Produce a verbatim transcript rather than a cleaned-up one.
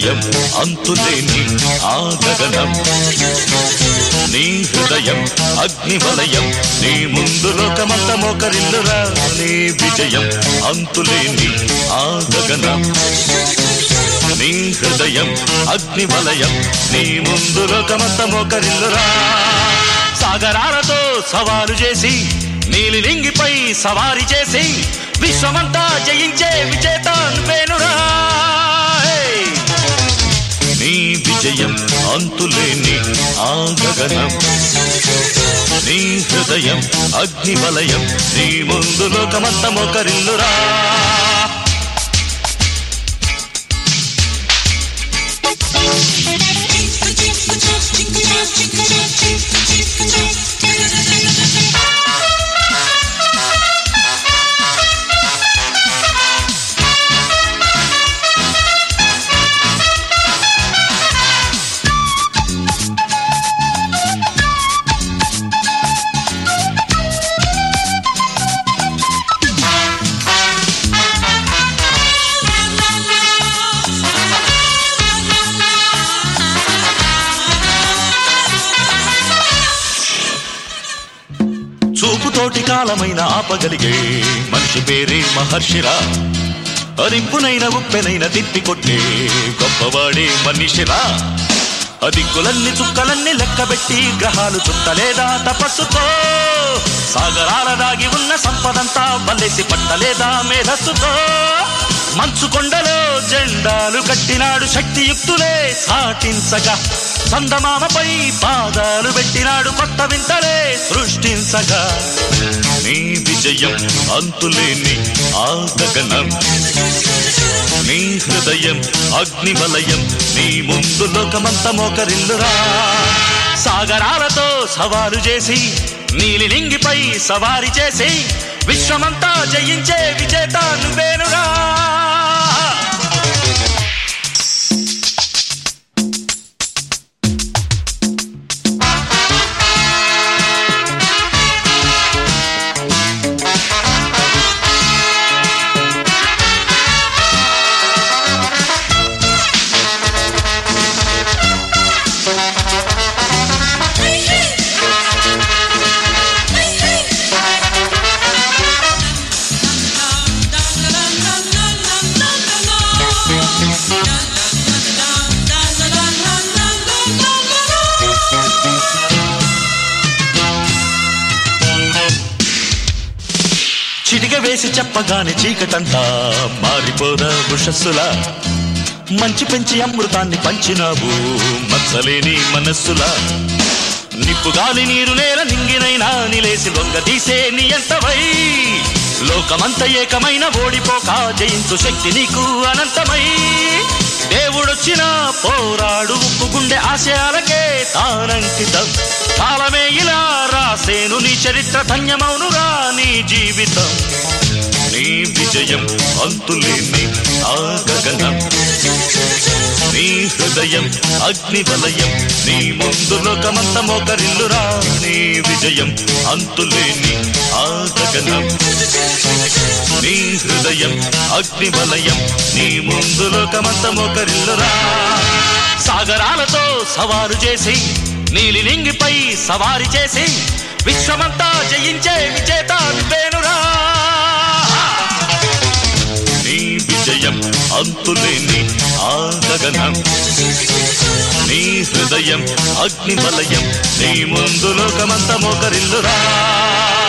విజయం అంతులేని ఆ గగనం నీ హృదయం అగ్నివలయం నీ ముందు లోకమంత మోకరిల్లురా నీ విజయం అంతులేని ఆ గగనం నీ హృదయం అగ్నివలయం నీ ముందు లోకమంత మోకరిల్లురా సాగరాలతో సవాలు చేసి నీలిలింగిపై సవారి చేసి విశ్వమంతా జయించే విజేత నువ్వేనురా నీ విజయం అంతులేని ఆ గగనం నీ హృదయం అగ్నివలయం నీ ముందు లోకమంత మోకరిల్లురా చూపుతోటి కాలమైన ఆపగలిగే మనిషి పేరే మహర్షిరా అరింపునైన ఉప్పెనైన తిప్పికొట్టే గొప్పవాడే మనిషిరా అదిక్కులన్నీ చుక్కలన్నీ లెక్కబెట్టి గ్రహాలు చుట్టలేదా తపస్సుతో సాగరాల దాగి ఉన్న సంపదంతా వల్లేసి పట్టలేదా మేధస్సుతో మంచు కొండలో జెండాలు కట్టినాడు శక్తియుక్తులే సాటించగా చందమామపై పాదాలు పెట్టినాడు కొత్త వింతలే సృష్టించగా నీ విజయం అంతులేని ఆ గగనం నీ హృదయం అగ్నివలయం నీ ముందు లోకమంత మోకరిల్లురా సాగరాలతో సవాలు చేసి నీలిలింగిపై సవారి చేసి విశ్వమంతా జయించే విజేత నువ్వేనురా చిటిక వేసి చెప్పగానే చీకటంతా మారిపోదా ఉషస్సులా మంచి పెంచి అమృతాన్ని పంచినావు మచ్చలేని మనస్సులా నిప్పు గాలి నీరు నేల నింగినైనా నిలేసి లొంగ తీసే నీ ఎంతవై లోకమంత ఏకమైన ఓడిపోక జయించు శక్తి నీకు అనంతమై దేవుడొచ్చినా పోరాడు ఉప్పు గుండె ఆశయాలకే తానంకితం కాలమే ఇలా రాసేను నీ చరిత్ర ధన్యమౌనురా నీ జీవితం నీ విజయం అంతులేని ఆ గగనం నీ హృదయం అగ్నివలయం నీ ముందు లోకమంత మోకరిల్లురా నీ విజయం అంతులేని ఆ గగనం నీ హృదయం అగ్నివలయం నీ ముందు లోకమంత మోకరిల్లురా సాగరాలతో సవారు చేసి నీలిలింగిపై సవారి చేసి విశ్వమంతా జయించే విజేత నువ్వేనురా నీ విజయం అంతులేని ఆ గగనం నీ హృదయం అగ్నివలయం నీ ముందు లోకమంత మోకరిల్లురా